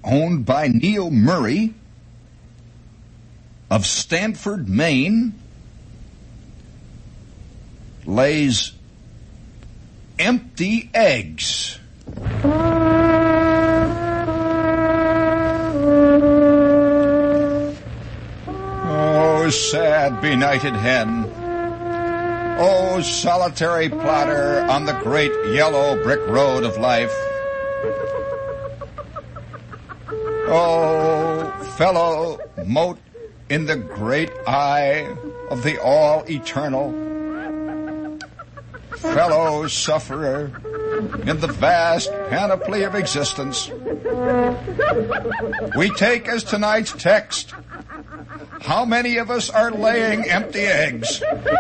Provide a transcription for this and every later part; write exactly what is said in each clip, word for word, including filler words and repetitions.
owned by Neil Murray of Stanford, Maine, lays empty eggs. Oh, sad, benighted hen. Oh, solitary plotter on the great yellow brick road of life. Oh, fellow mote in the great eye of the all-eternal. Fellow sufferer in the vast panoply of existence. We take as tonight's text, how many of us are laying empty eggs?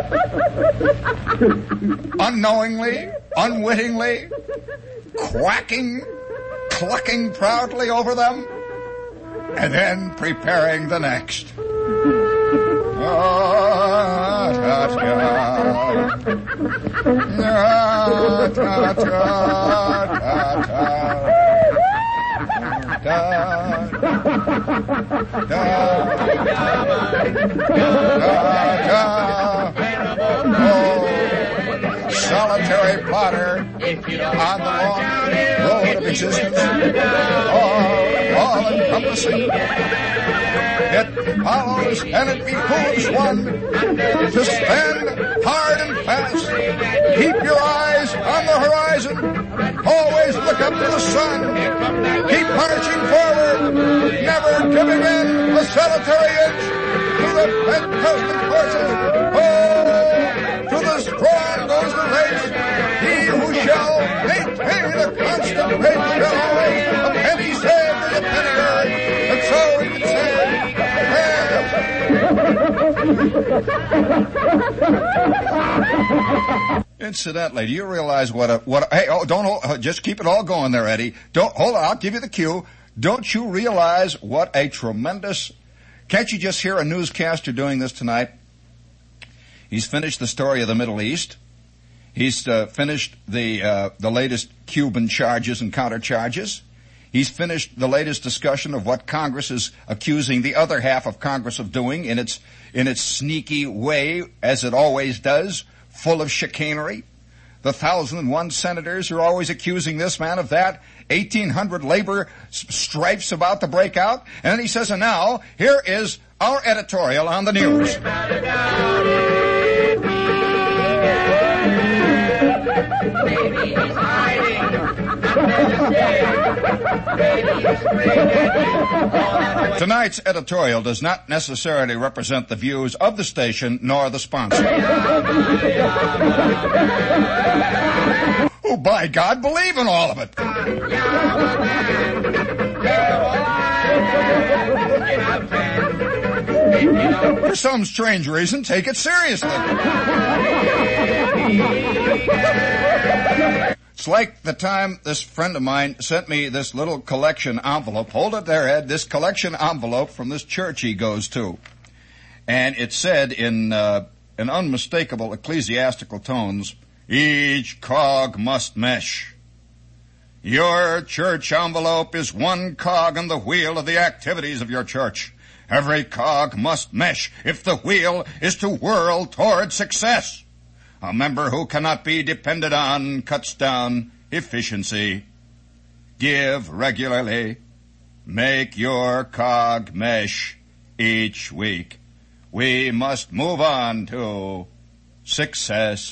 Unknowingly, unwittingly, quacking, clucking proudly over them, and then preparing the next. Ah, ta, ta. Ah, ta, ta, ta, ta. Da, da, da, oh, solitary plotter on the long road of existence, all, all encompassing. It follows and it behooves one to stand hard and fast. Keep your eyes on the horizon. Always look up to the sun. Keep marching forward, never giving in a solitary inch to the fantastic forces. Oh, to the strong goes the race. He who shall maintain a constant pace shall always a penny saved is a penny earned. And so we can say, incidentally, do you realize what a, what a, hey, oh, don't, hold, just keep it all going there, Eddie. Don't, hold on, I'll give you the cue. Don't you realize what a tremendous, can't you just hear a newscaster doing this tonight? He's finished the story of the Middle East. He's uh, finished the, uh, the latest Cuban charges and countercharges. He's finished the latest discussion of what Congress is accusing the other half of Congress of doing in its in its sneaky way, as it always does, full of chicanery. The thousand and one senators are always accusing this man of that. eighteen hundred labor strifes about to break out. And then he says, and now, here is our editorial on the news. Baby is hiding. Tonight's editorial does not necessarily represent the views of the station nor the sponsor. Oh, by God, believe in all of it. For some strange reason, take it seriously. It's like the time this friend of mine sent me this little collection envelope. Hold it there, Ed. This collection envelope from this church he goes to. And it said in uh, in unmistakable ecclesiastical tones, each cog must mesh. Your church envelope is one cog in the wheel of the activities of your church. Every cog must mesh if the wheel is to whirl toward success. A member who cannot be depended on cuts down efficiency. Give regularly. Make your cog mesh each week. We must move on to success.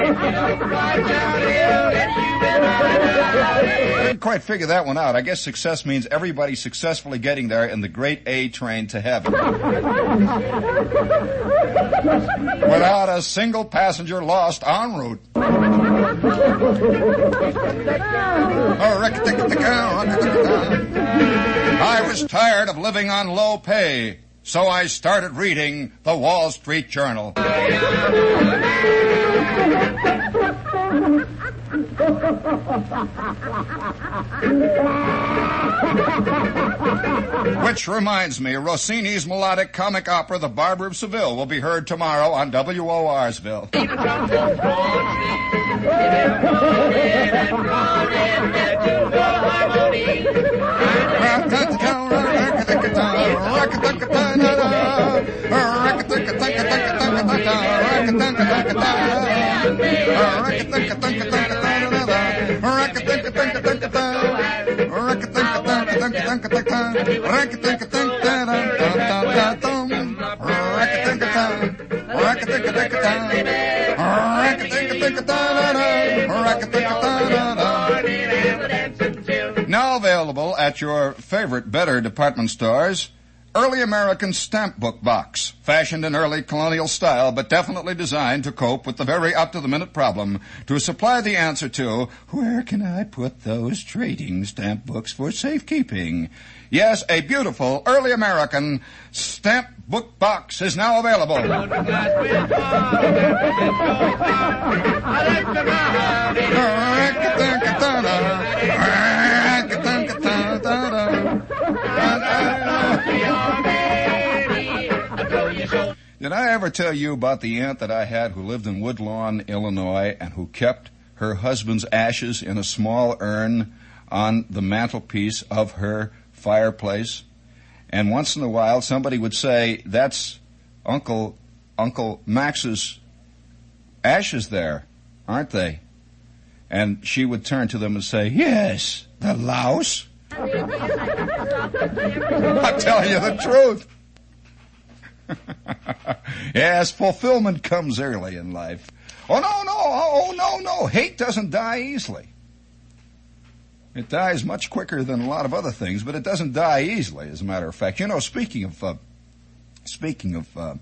I didn't quite figure that one out. I guess success means everybody successfully getting there in the great A train to heaven. Without a single passenger lost en route. I was tired of living on low pay, so I started reading the Wall Street Journal. Which reminds me, Rossini's melodic comic opera, The Barber of Seville, will be heard tomorrow on W O Rsville. Now available at your favorite Better department stores, Early American Stamp Book Box, fashioned in early colonial style, but definitely designed to cope with the very up-to-the-minute problem to supply the answer to, where can I put those trading stamp books for safekeeping? Yes, a beautiful Early American Stamp Book Box is now available. Did I ever tell you about the aunt that I had who lived in Woodlawn, Illinois, and who kept her husband's ashes in a small urn on the mantelpiece of her fireplace? And once in a while, somebody would say, "That's Uncle Uncle Max's ashes there, aren't they?" And she would turn to them and say, "Yes, the louse." I'm telling you the truth. Yes, fulfillment comes early in life. Oh, no, no, oh, no, no. Hate doesn't die easily. It dies much quicker than a lot of other things, but it doesn't die easily, as a matter of fact. You know, speaking of, uh, speaking of, uh,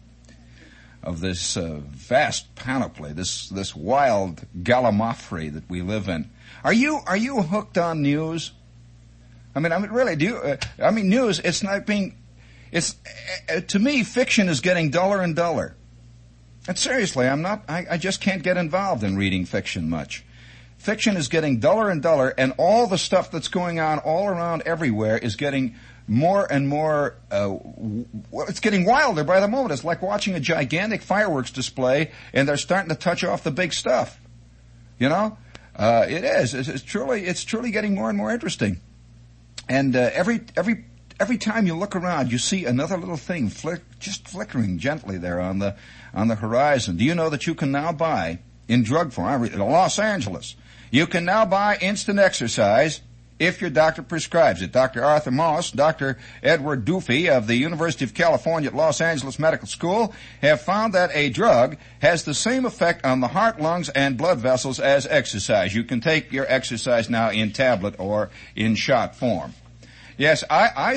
of this uh, vast panoply, this this wild gallimaufry that we live in, are you are you hooked on news? I mean, I mean, really, do you? Uh, I mean, news. It's not being. It's uh, to me, fiction is getting duller and duller. And seriously, I'm not. I, I just can't get involved in reading fiction much. Fiction is getting duller and duller, and all the stuff that's going on all around everywhere is getting more and more. Uh, w- it's getting wilder by the moment. It's like watching a gigantic fireworks display, and they're starting to touch off the big stuff. You know, uh, it is. It's, it's truly. It's truly getting more and more interesting. And uh, every every every time you look around, you see another little thing flick, just flickering gently there on the on the horizon. Do you know that you can now buy in drug form? I read in Los Angeles, you can now buy instant exercise if your doctor prescribes it. Doctor Arthur Moss, Doctor Edward Dufy of the University of California at Los Angeles Medical School have found that a drug has the same effect on the heart, lungs, and blood vessels as exercise. You can take your exercise now in tablet or in shot form. Yes, I, I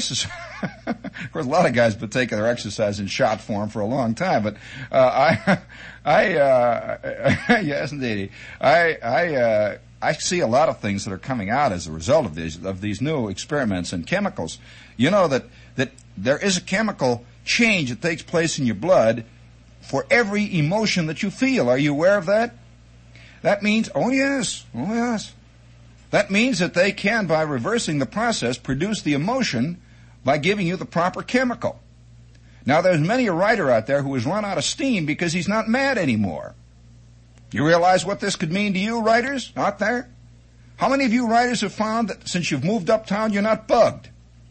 of course, a lot of guys have been taking their exercise in shot form for a long time, but uh, I, I, uh, yes, indeed, I, I, uh, I see a lot of things that are coming out as a result of these of these new experiments in chemicals. You know that that there is a chemical change that takes place in your blood for every emotion that you feel. Are you aware of that? That means, oh yes, oh yes. That means that they can, by reversing the process, produce the emotion by giving you the proper chemical. Now, there's many a writer out there who has run out of steam because he's not mad anymore. You realize what this could mean to you, writers, out there? How many of you writers have found that since you've moved uptown, you're not bugged?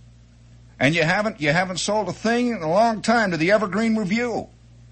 And you haven't, you haven't sold a thing in a long time to the Evergreen Review.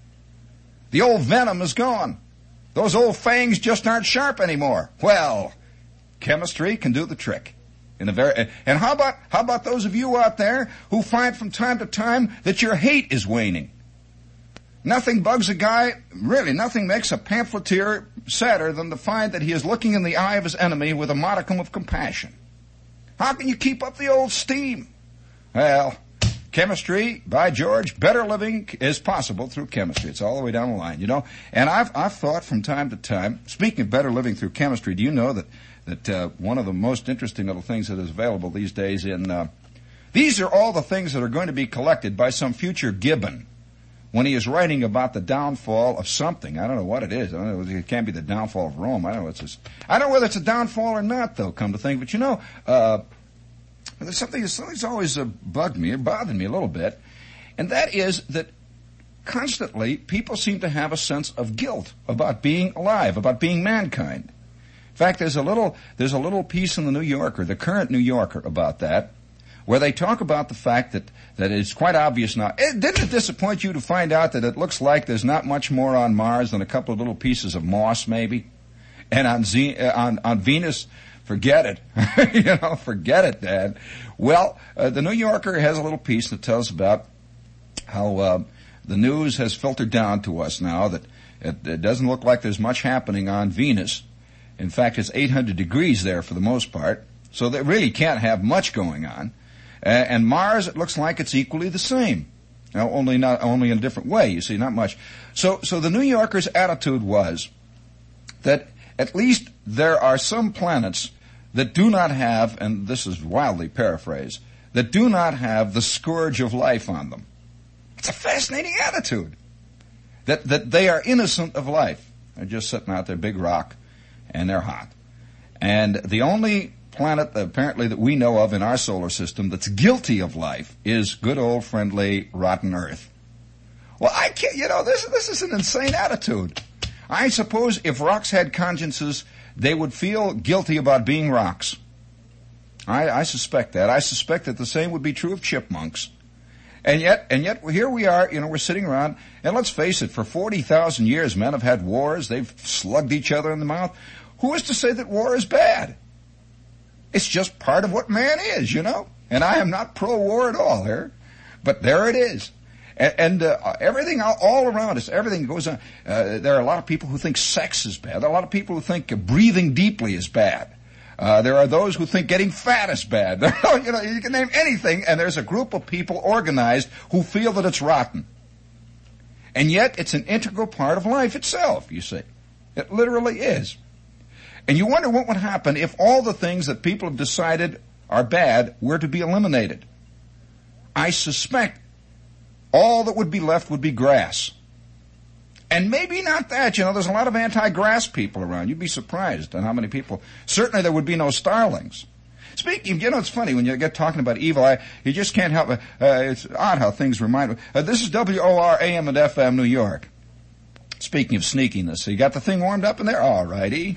The old venom is gone. Those old fangs just aren't sharp anymore. Well, chemistry can do the trick. In a very, and how about, how about those of you out there who find from time to time that your hate is waning? Nothing bugs a guy, really, nothing makes a pamphleteer sadder than to find that he is looking in the eye of his enemy with a modicum of compassion. How can you keep up the old steam? Well, chemistry, by George, better living is possible through chemistry. It's all the way down the line, you know. And I've, I've thought from time to time, speaking of better living through chemistry, do you know that that uh, one of the most interesting little things that is available these days in, uh, these are all the things that are going to be collected by some future Gibbon when he is writing about the downfall of something. I don't know what it is. I don't know. It can't be the downfall of Rome. I don't know. It's just, I don't know whether it's a downfall or not, though, come to think. But you know, uh, there's something, something's always uh, bugged me or bothered me a little bit, and that is that constantly people seem to have a sense of guilt about being alive, about being mankind. In fact, there's a little there's a little piece in the New Yorker, the current New Yorker, about that, where they talk about the fact that, that it's quite obvious now. It, didn't it disappoint you to find out that it looks like there's not much more on Mars than a couple of little pieces of moss, maybe? And on Z, uh, on, on Venus, forget it. you know, forget it, Dad. Well, uh, the New Yorker has a little piece that tells about how uh, the news has filtered down to us now that it, it doesn't look like there's much happening on Venus. In fact, it's eight hundred degrees there for the most part, so they really can't have much going on. Uh, and Mars, it looks like it's equally the same. Now, only not only in a different way, you see, not much. So, so the New Yorker's attitude was that at least there are some planets that do not have, and this is wildly paraphrased, that do not have the scourge of life on them. It's a fascinating attitude. That, that they are innocent of life. They're just sitting out there, big rock, and they're hot. And the only planet, apparently, that we know of in our solar system that's guilty of life is good old friendly rotten Earth. Well, I can't, you know, this, this is an insane attitude. I suppose if rocks had consciences, they would feel guilty about being rocks. I, I suspect that. I suspect that the same would be true of chipmunks. And yet, and yet, here we are, you know, we're sitting around, and let's face it, for forty thousand years, men have had wars, they've slugged each other in the mouth. Who is to say that war is bad? It's just part of what man is, you know? And I am not pro-war at all here, but there it is. And, and uh, everything all around us, everything goes on. Uh, there are a lot of people who think sex is bad. There are a lot of people who think breathing deeply is bad. Uh, there are those who think getting fat is bad. you know, you can name anything, and there's a group of people organized who feel that it's rotten. And yet, it's an integral part of life itself, you see. It literally is. And you wonder what would happen if all the things that people have decided are bad were to be eliminated. I suspect all that would be left would be grass. And maybe not that, you know, there's a lot of anti-grass people around. You'd be surprised at how many people. Certainly there would be no starlings. Speaking, you know, it's funny when you get talking about evil, I, you just can't help it. Uh, it's odd how things remind me. Uh, this is W O R A M and F M New York. Speaking of sneakiness, so you got the thing warmed up in there? All righty.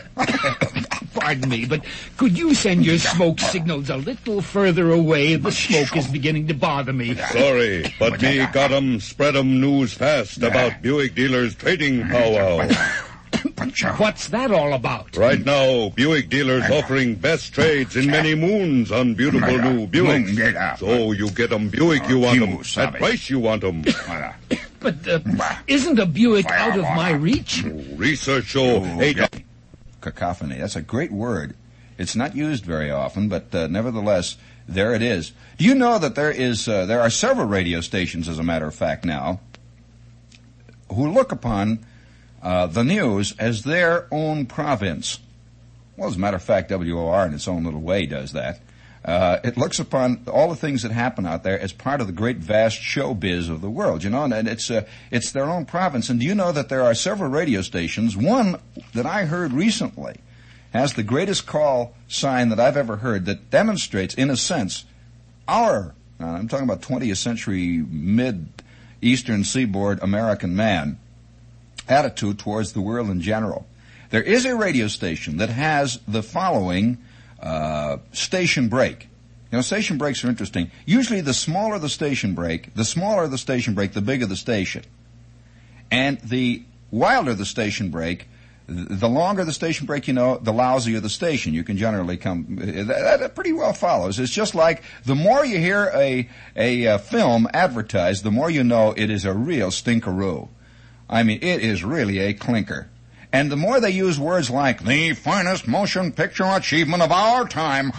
Pardon me, but could you send your smoke signals a little further away? The smoke is beginning to bother me. Sorry, but me got 'em, spread 'em news fast about Buick dealers trading powwow. What's that all about? Right now, Buick dealers offering best trades in many moons on beautiful new Buicks. So you get 'em Buick you want 'em, at price you want 'em. But uh, isn't a Buick out of my reach? Research show eight... Cacophony. That's a great word. It's not used very often, but uh, nevertheless, there it is. Do you know that there is uh, there are several radio stations, as a matter of fact, now, who look upon uh, the news as their own province? Well, as a matter of fact, W O R in its own little way does that. Uh, it looks upon all the things that happen out there as part of the great vast showbiz of the world, you know, and it's uh, it's their own province. And do you know that there are several radio stations? One that I heard recently has the greatest call sign that I've ever heard that demonstrates, in a sense, our, I'm talking about twentieth century mid-eastern seaboard American man, attitude towards the world in general. There is a radio station that has the following Uh, station break. You know, station breaks are interesting. Usually the smaller the station break, the smaller the station break, the bigger the station. And the wilder the station break, the longer the station break, you know, the lousier the station. You can generally come, that, that pretty well follows. It's just like the more you hear a, a, a film advertised, the more you know it is a real stinkeroo. I mean, it is really a clinker. And the more they use words like, the finest motion picture achievement of our time,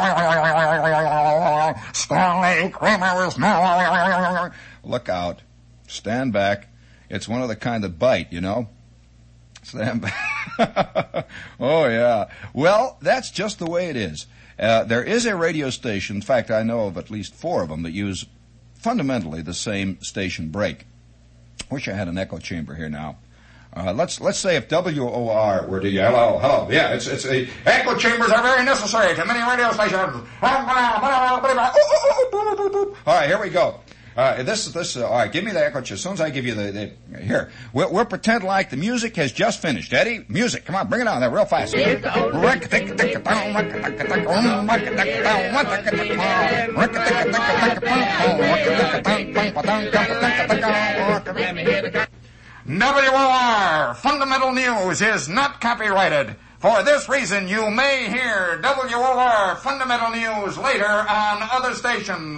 Stanley Kramer is now, look out, stand back. It's one of the kind that bite, you know. Stand back. Oh, yeah. Well, that's just the way it is. Uh, there is a radio station, in fact, I know of at least four of them that use fundamentally the same station break. Wish I had an echo chamber here now. Uh, let's let's say if W O R were to hello hello yeah it's it's a echo chambers are very necessary to many radio stations. All right, here we go. Uh, this, this, uh, all right, give me the echo. As soon as I give you the, the here, we'll, we'll pretend like the music has just finished. Eddie, music, come on, bring it on there real fast. W O R, Fundamental News is not copyrighted. For this reason, you may hear W O R Fundamental News later on other stations.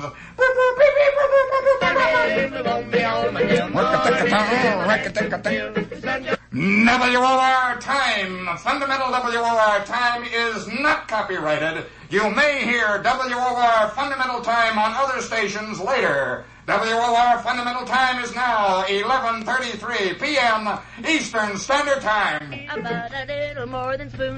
W O R Time, Fundamental W O R Time is not copyrighted. You may hear W O R Fundamental Time on other stations later. W O R Fundamental Time is now eleven thirty-three p.m. Eastern Standard Time. About a little more than spoon.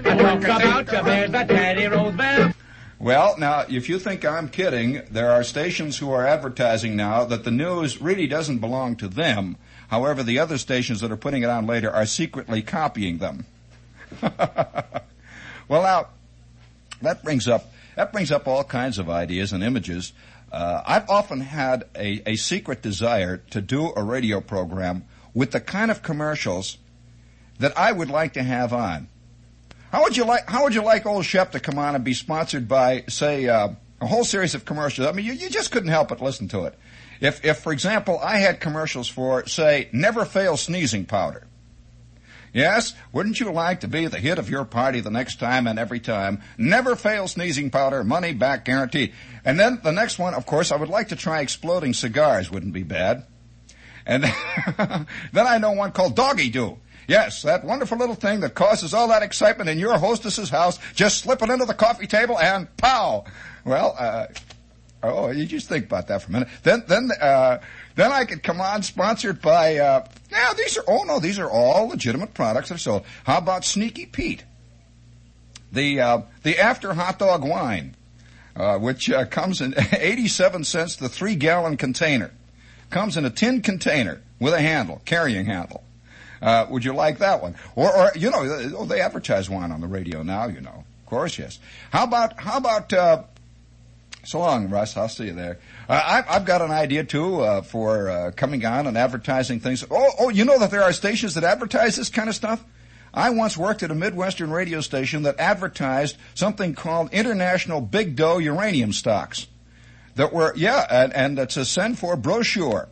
Well, now, if you think I'm kidding, there are stations who are advertising now that the news really doesn't belong to them. However, the other stations that are putting it on later are secretly copying them. Well, now, that brings up that brings up all kinds of ideas and images. Uh, I've often had a, a secret desire to do a radio program with the kind of commercials that I would like to have on. How would you like, how would you like old Shep to come on and be sponsored by, say, uh, a whole series of commercials? I mean, you, you just couldn't help but listen to it. If, if, for example, I had commercials for, say, Never Fail Sneezing Powder. Yes, wouldn't you like to be the hit of your party the next time and every time? Never Fail Sneezing Powder, money back guaranteed. And then the next one, of course, I would like to try exploding cigars. Wouldn't be bad. And then I know one called Doggy Doo. Yes, that wonderful little thing that causes all that excitement in your hostess's house. Just slip it into the coffee table and pow. Well, uh, oh, you just think about that for a minute. Then, then, uh, then I could come on sponsored by, uh, yeah, these are, oh no, these are all legitimate products that are sold. How about Sneaky Pete? The, uh, the after hot dog wine, uh, which, uh, comes in eighty-seven cents the three gallon container. Comes in a tin container with a handle, carrying handle. Uh, would you like that one? Or, or, you know, oh, they advertise wine on the radio now, you know. Of course, yes. How about, how about, uh, so long, Russ. I'll see you there. Uh, I've, I've got an idea, too, uh, for, uh, coming on and advertising things. Oh, oh, you know that there are stations that advertise this kind of stuff? I once worked at a Midwestern radio station that advertised something called International Big Dough Uranium Stocks. That were, yeah, and, and it's a send for brochure.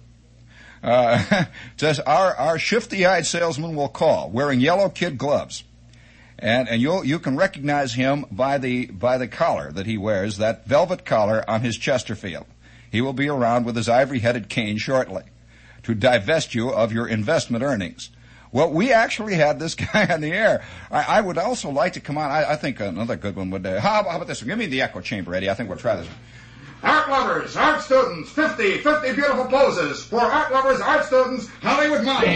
Uh, it says our, our shifty-eyed salesman will call wearing yellow kid gloves. And, and you'll, you can recognize him by the, by the collar that he wears, that velvet collar on his Chesterfield. He will be around with his ivory-headed cane shortly to divest you of your investment earnings. Well, we actually had this guy on the air. I, I would also like to come on. I, I think another good one would, uh, how, how about this one? Give me the echo chamber, Eddie. I think we'll try this one. Art lovers, art students, fifty, fifty beautiful poses for art lovers, art students, Hollywood models.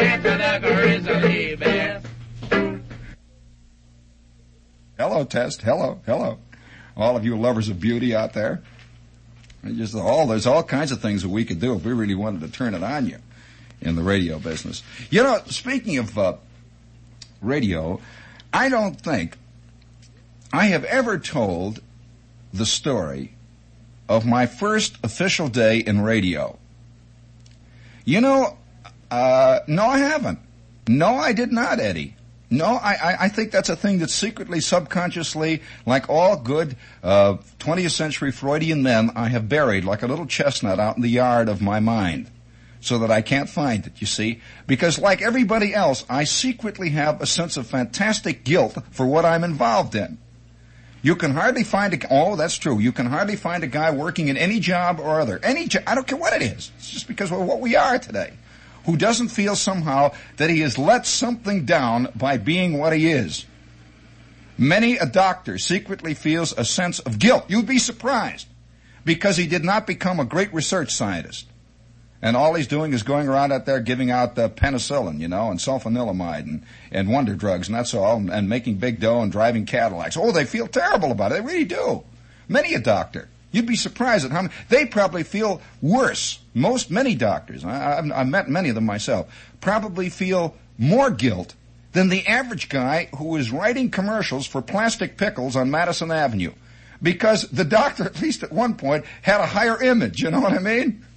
Hello, Test. Hello, hello. All of you lovers of beauty out there. Just all, there's all kinds of things that we could do if we really wanted to turn it on you in the radio business. You know, speaking of uh, radio, I don't think I have ever told the story of my first official day in radio. You know, uh, no, I haven't. No, I did not, Eddie. No, I, I, I think that's a thing that's secretly, subconsciously, like all good uh, twentieth century Freudian men, I have buried like a little chestnut out in the yard of my mind so that I can't find it, you see. Because like everybody else, I secretly have a sense of fantastic guilt for what I'm involved in. You can hardly find a, oh, that's true. You can hardly find a guy working in any job or other, any job, I don't care what it is. It's just because of what we are today, who doesn't feel somehow that he has let something down by being what he is. Many a doctor secretly feels a sense of guilt. You'd be surprised, because he did not become a great research scientist. And all he's doing is going around out there giving out uh, penicillin, you know, and sulfanilamide and, and wonder drugs, and that's all, and, and making big dough and driving Cadillacs. Oh, they feel terrible about it. They really do. Many a doctor. You'd be surprised at how many. They probably feel worse. Most, many doctors, I, I've, I've met many of them myself, probably feel more guilt than the average guy who is writing commercials for plastic pickles on Madison Avenue. Because the doctor, at least at one point, had a higher image, you know what I mean?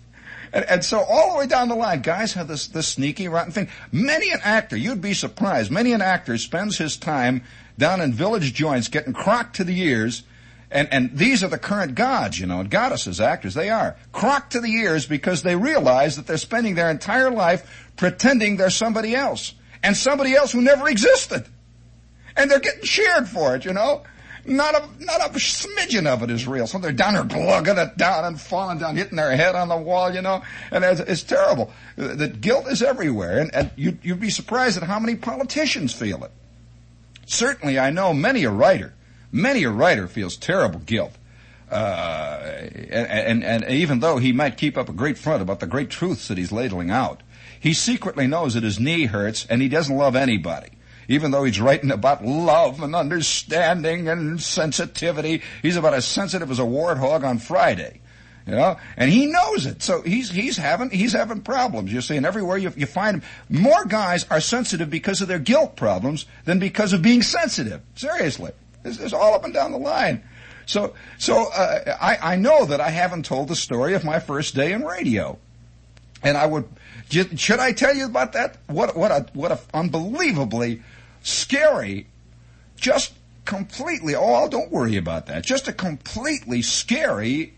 And, and so all the way down the line, guys have this, this sneaky, rotten thing. Many an actor, you'd be surprised, many an actor spends his time down in village joints getting crocked to the ears. And, and these are the current gods, you know, and goddesses, actors, they are. Crocked to the ears because they realize that they're spending their entire life pretending they're somebody else. And somebody else who never existed. And they're getting cheered for it, you know. Not a, not a smidgen of it is real. So they're down there glugging it down and falling down, hitting their head on the wall, you know. And it's, it's terrible. The guilt is everywhere. And, and you'd, you'd be surprised at how many politicians feel it. Certainly, I know many a writer, many a writer feels terrible guilt. Uh, and, and, and even though he might keep up a great front about the great truths that he's ladling out, he secretly knows that his knee hurts and he doesn't love anybody. Even though he's writing about love and understanding and sensitivity, he's about as sensitive as a warthog on Friday, you know. And he knows it, so he's he's having he's having problems. You see, and everywhere you you find him, more guys are sensitive because of their guilt problems than because of being sensitive. Seriously, this is all up and down the line. So so uh, I I know that I haven't told the story of my first day in radio, and I would should I tell you about that? What what a what a unbelievably scary, just completely, oh, don't worry about that. Just a completely scary,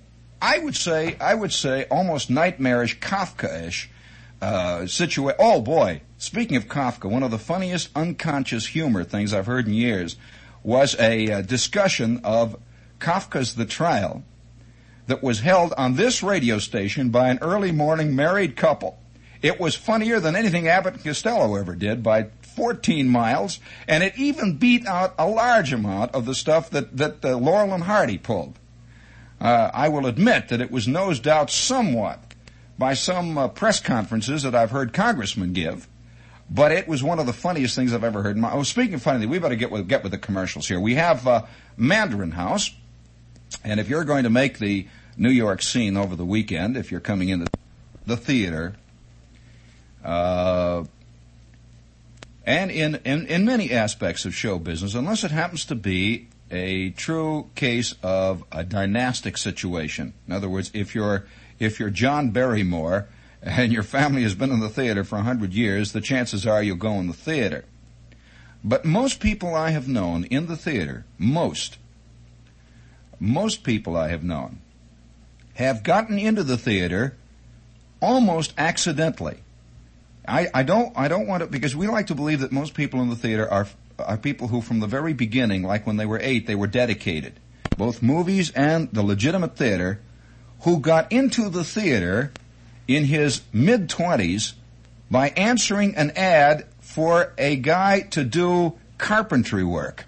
I would say, I would say almost nightmarish, Kafka-ish uh, situation. Oh, boy. Speaking of Kafka, one of the funniest unconscious humor things I've heard in years was a uh, discussion of Kafka's The Trial that was held on this radio station by an early morning married couple. It was funnier than anything Abbott and Costello ever did by fourteen miles, and it even beat out a large amount of the stuff that, that uh, Laurel and Hardy pulled. Uh, I will admit that it was nosed out somewhat by some uh, press conferences that I've heard congressmen give, but it was one of the funniest things I've ever heard. My, oh, speaking of funny, we better get with, get with the commercials here. We have uh, Mandarin House, and if you're going to make the New York scene over the weekend, if you're coming into the theater, uh... And in, in, in many aspects of show business, unless it happens to be a true case of a dynastic situation. In other words, if you're, if you're John Barrymore and your family has been in the theater for a hundred years, the chances are you'll go in the theater. But most people I have known in the theater, most, most people I have known, have gotten into the theater almost accidentally. I, I don't I don't want to, because we like to believe that most people in the theater are are people who from the very beginning, like when they were eight, they were dedicated. Both movies and the legitimate theater, who got into the theater in his mid-twenties by answering an ad for a guy to do carpentry work.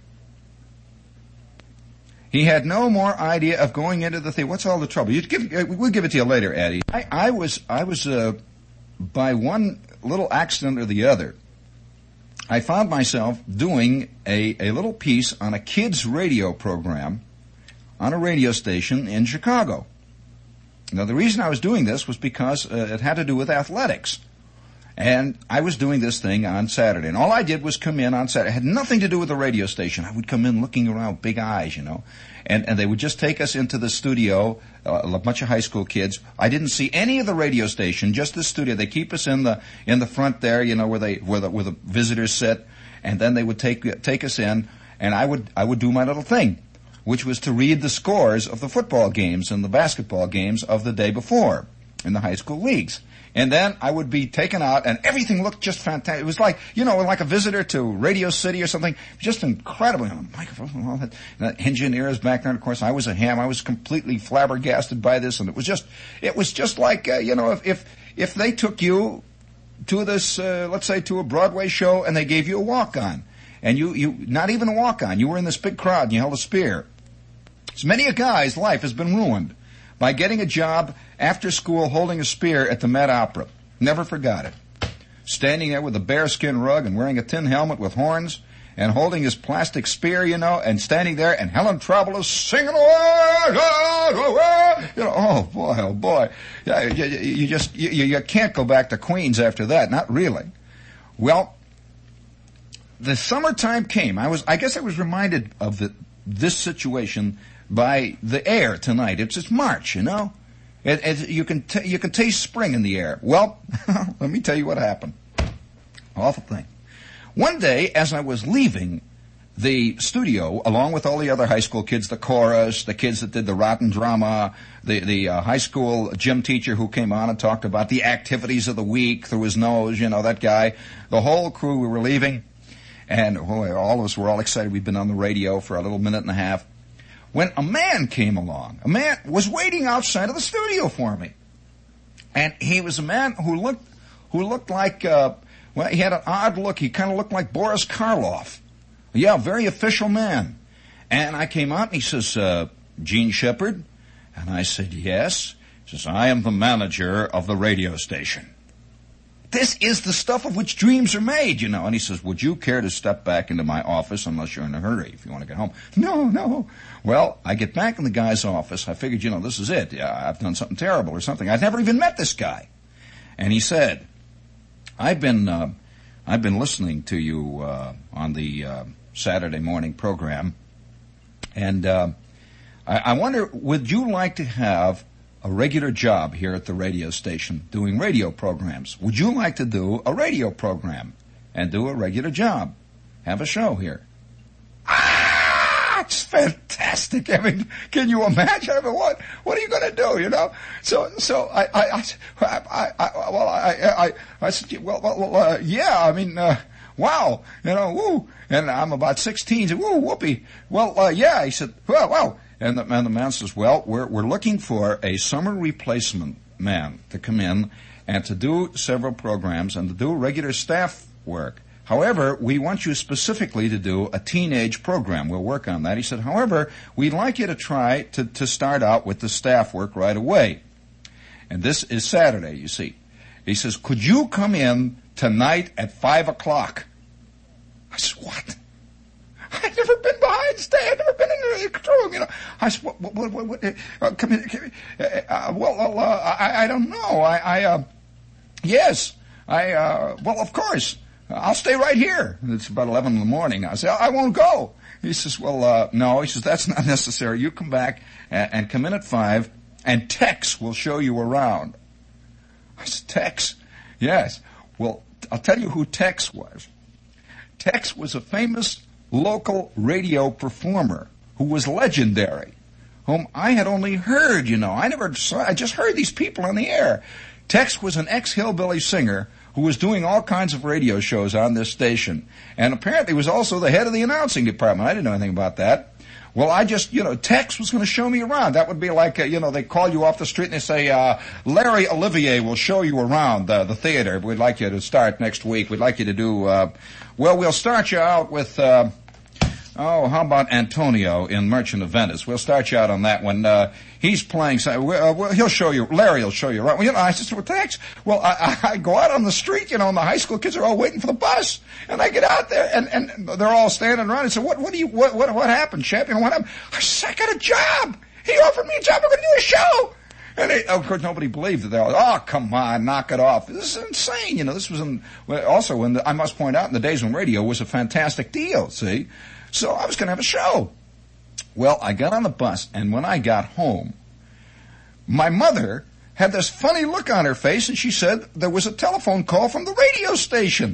He had no more idea of going into the theater. What's all the trouble? You give, we'll give it to you later, Eddie. I, I was I was uh, by one little accident or the other, I found myself doing a, a little piece on a kids' radio program on a radio station in Chicago. Now, the reason I was doing this was because uh, it had to do with athletics. And I was doing this thing on Saturday. And all I did was come in on Saturday. It had nothing to do with the radio station. I would come in looking around with big eyes, you know. And, and they would just take us into the studio, uh, a bunch of high school kids. I didn't see any of the radio station, just the studio. They keep us in the in the front there, you know, where they where the, where the visitors sit. And then they would take take us in, and I would I would do my little thing, which was to read the scores of the football games and the basketball games of the day before in the high school leagues. And then I would be taken out, and everything looked just fantastic. It was like, you know, like a visitor to Radio City or something. Just incredible. You know, microphone and all that. And the engineers back there, and of course, I was a ham. I was completely flabbergasted by this, and it was just, it was just like, uh, you know, if, if if they took you to this, uh, let's say, to a Broadway show, and they gave you a walk-on, and you, you, not even a walk-on, you were in this big crowd, and you held a spear. So many a guy's life has been ruined by getting a job after school holding a spear at the Met Opera. Never forgot it. Standing there with a bearskin rug and wearing a tin helmet with horns and holding his plastic spear, you know, and standing there, and Helen Travel is singing away, you know, oh boy, oh boy. You, you, you just, you, you can't go back to Queens after that, not really. Well, the summertime came. I was, I guess I was reminded of the, this situation by the air tonight. It's, it's March, you know. It, it, you can t- you can taste spring in the air. Well, let me tell you what happened. Awful thing. One day, as I was leaving the studio, along with all the other high school kids, the chorus, the kids that did the rotten drama, the the uh, high school gym teacher who came on and talked about the activities of the week through his nose, you know, that guy, the whole crew, we were leaving, and oh, all of us were all excited. We'd been on the radio for a little minute and a half, when a man came along. A man was waiting outside of the studio for me, and he was a man who looked who looked like, uh, well, he had an odd look. He kind of looked like Boris Karloff. Yeah, very official man. And I came out and he says, uh, Gene Shepard? And I said, yes. He says, I am the manager of the radio station. This is the stuff of which dreams are made, you know. And he says, would you care to step back into my office unless you're in a hurry, if you want to get home? No, no. Well, I get back in the guy's office. I figured, you know, this is it. Yeah, I've done something terrible or something. I'd never even met this guy. And he said, I've been, uh, I've been listening to you, uh, on the, uh, Saturday morning program, and uh, I, I wonder, would you like to have a regular job here at the radio station doing radio programs? Would you like to do a radio program and do a regular job? Have a show here? Ah, it's fantastic. I mean, can you imagine? I mean, what what are you going to do? You know? So so I I I, I, I well I I I said well well uh, yeah I mean. Uh, Wow, you know, woo, and I'm about sixteen. Said, woo, whoopee. Well, uh, yeah, he said, well, wow. And the, and the man says, well, we're we're looking for a summer replacement man to come in and to do several programs and to do regular staff work. However, we want you specifically to do a teenage program. We'll work on that. He said, however, we'd like you to try to, to start out with the staff work right away. And this is Saturday, you see. He says, could you come in tonight at five o'clock? I said, what? I've never been behind stage. I've never been in the control room, you know. I said, what, what, what, what, uh, come in, come in. Uh, uh, well, uh, I, I don't know. I, I, uh, yes, I, uh, well, of course. I'll stay right here. It's about eleven in the morning. I said, I won't go. He says, well, uh, no. He says, that's not necessary. You come back and, and come in at five, and Tex will show you around. I said, Tex? Yes. Well, I'll tell you who Tex was. Tex was a famous local radio performer who was legendary, whom I had only heard, you know. I never saw, I just heard these people on the air. Tex was an ex-hillbilly singer who was doing all kinds of radio shows on this station, and apparently was also the head of the announcing department. I didn't know anything about that. Well, I just, you know, Tex was going to show me around. That would be like, uh, you know, they call you off the street and they say, uh, Larry Olivier will show you around uh, the theater. We'd like you to start next week. We'd like you to do, uh, well, we'll start you out with, uh, oh, how about Antonio in Merchant of Venice? We'll start you out on that one. Uh, he's playing, uh, well, he'll show you, Larry will show you around. Well, you know, I said, well, Tex, well, I, I go out on the street, you know, and the high school kids are all waiting for the bus. And I get out there, and, and they're all standing around. And say, what, what do you, what, what, what happened, champion? What happened? I said, I got a job. He offered me a job. We're going to do a show. And they, of course, nobody believed it. They're all, oh, come on, knock it off. This is insane. You know, this was in, also when the, I must point out, in the days when radio was a fantastic deal, see? So I was going to have a show. Well, I got on the bus, and when I got home, my mother had this funny look on her face, and she said there was a telephone call from the radio station.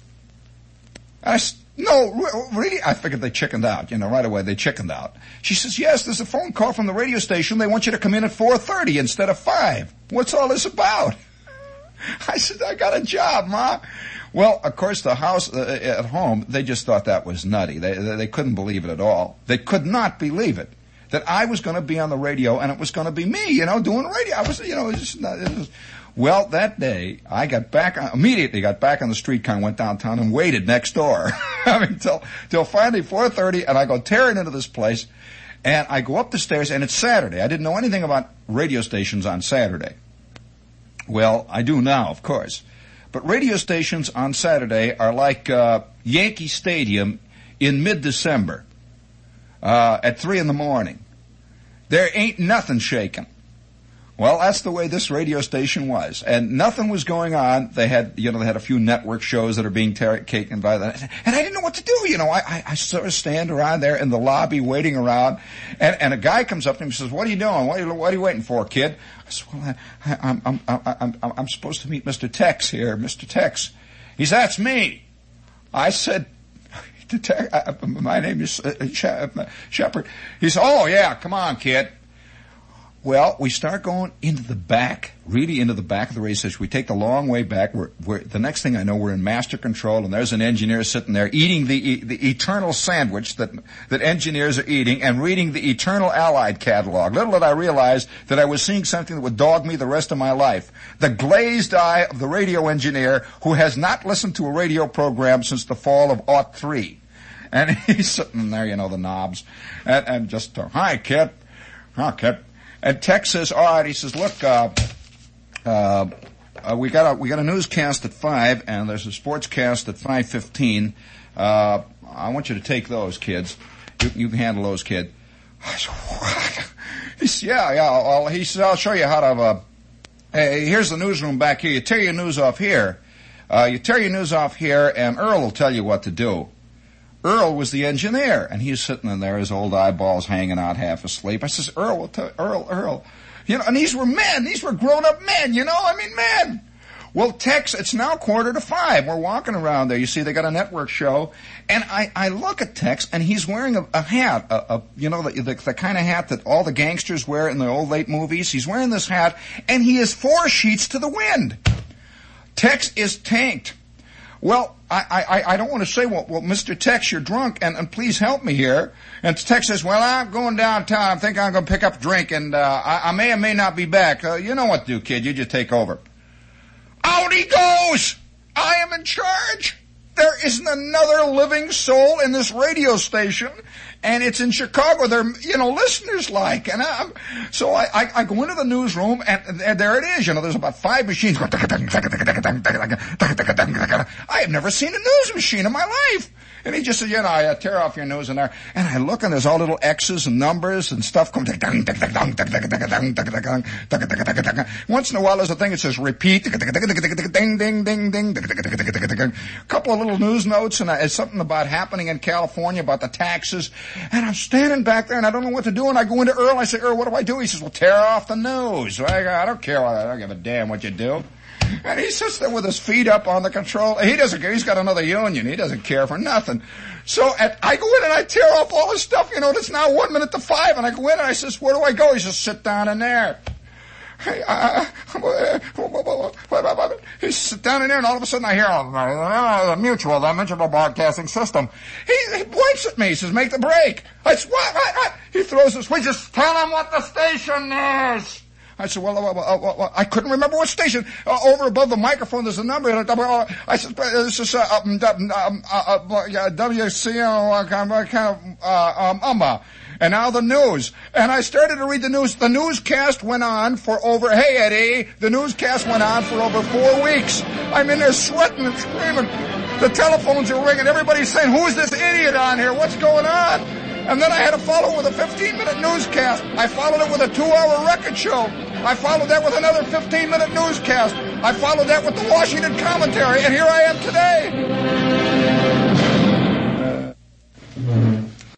I said, no, really? I figured they chickened out, you know, right away they chickened out. She says, yes, there's a phone call from the radio station. They want you to come in at four thirty instead of five. What's all this about? I said, I got a job, Ma. Well, of course, the house uh, at home, they just thought that was nutty. They, they, they couldn't believe it at all. They could not believe it, that I was going to be on the radio and it was going to be me, you know, doing radio. I was, you know, it was just not, it was, well, that day, I got back, on, immediately got back on the streetcar and went downtown and waited next door. I mean, till, till finally four thirty, and I go tearing into this place, and I go up the stairs, and it's Saturday. I didn't know anything about radio stations on Saturday. Well, I do now, of course. But radio stations on Saturday are like uh, Yankee Stadium in mid-December uh, at three in the morning. There ain't nothing shaking. Well, that's the way this radio station was. And nothing was going on. They had, you know, they had a few network shows that are being taken by that. And I didn't know what to do. You know, I, I, I sort of stand around there in the lobby waiting around. And, and a guy comes up to me and says, what are you doing? What are you, what are you waiting for, kid? I said, well, I, I, I'm, I'm, I'm, I'm, I'm supposed to meet Mister Tex here, Mister Tex. He said, that's me. I said, my name is Shepard. He said, oh, yeah, come on, kid. Well, we start going into the back, really into the back of the radio station. We take the long way back. We're, we're, the next thing I know, we're in master control, and there's an engineer sitting there eating the the eternal sandwich that that engineers are eating and reading the Eternal Allied catalog. Little did I realize that I was seeing something that would dog me the rest of my life. The glazed eye of the radio engineer who has not listened to a radio program since the fall of oh three. And he's sitting there, you know, the knobs, and, and just, uh, hi, kid. Hi, kid. And Tex says, all right, he says, look, uh, uh, uh, we got a, we got a newscast at five, and there's a sportscast at five fifteen. Uh, I want you to take those, kids. You, you can handle those, kid. I said, what? He said, yeah, yeah, I'll, he says, I'll show you how to, uh, hey, here's the newsroom back here. You tear your news off here. Uh, you tear your news off here, and Earl will tell you what to do. Earl was the engineer, and he's sitting in there, his old eyeballs hanging out, half asleep. I says, Earl, will tell, Earl, Earl. You know, and these were men. These were grown-up men, you know? I mean, men. Well, Tex, it's now quarter to five. We're walking around there. You see, they got a network show. And I, I look at Tex, and he's wearing a, a hat, a, a, you know, the, the, the kind of hat that all the gangsters wear in the old late movies. He's wearing this hat, and he is four sheets to the wind. Tex is tanked. Well, I, I, I don't want to say, well, well, Mister Tex, you're drunk, and, and please help me here. And Tex says, well, I'm going downtown. I think I'm going to pick up a drink, and uh, I, I may or may not be back. Uh, you know what to do, kid. You just take over. Out he goes! I am in charge. There isn't another living soul in this radio station, and it's in Chicago. They're, you know, listeners like. And I'm, so I, I, I go into the newsroom, and, and there it is. You know, there's about five machines going. I have never seen a news machine in my life. And he just said, you know, I uh, tear off your news in there. And I look, and there's all little X's and numbers and stuff. Once in a while, there's a thing that says repeat. Ding, ding, ding, ding. A couple of little news notes, and uh, something about happening in California about the taxes. And I'm standing back there, and I don't know what to do. And I go into Earl. I say, Earl, what do I do? He says, well, tear off the news. I, I don't care. I don't give a damn what you do. And he sits there with his feet up on the control. He doesn't care. He's got another union. He doesn't care for nothing. So at, I go in and I tear off all his stuff. You know, it's now one minute to five. And I go in and I says, where do I go? He says, sit down in there. Hey, uh, he sits down in there, and all of a sudden I hear, oh, the mutual, the mutual broadcasting system. He, he blinks at me. He says, make the break. I said, what, what, what? He throws the switch. Just tell him what the station is. I said, well, uh, uh, uh, I couldn't remember what station. Uh, over above the microphone, there's a number. I said, this is uh, um, um, uh, uh, W C L, uh, kind of, uh, um, umma. And now the news. And I started to read the news. The newscast went on for over, hey, Eddie, the newscast went on for over four weeks. I'm in there sweating and screaming. The telephones are ringing. Everybody's saying, who's this idiot on here? What's going on? And then I had to follow with a fifteen-minute newscast. I followed it with a two-hour record show. I followed that with another fifteen-minute newscast. I followed that with the Washington commentary, and here I am today. Uh,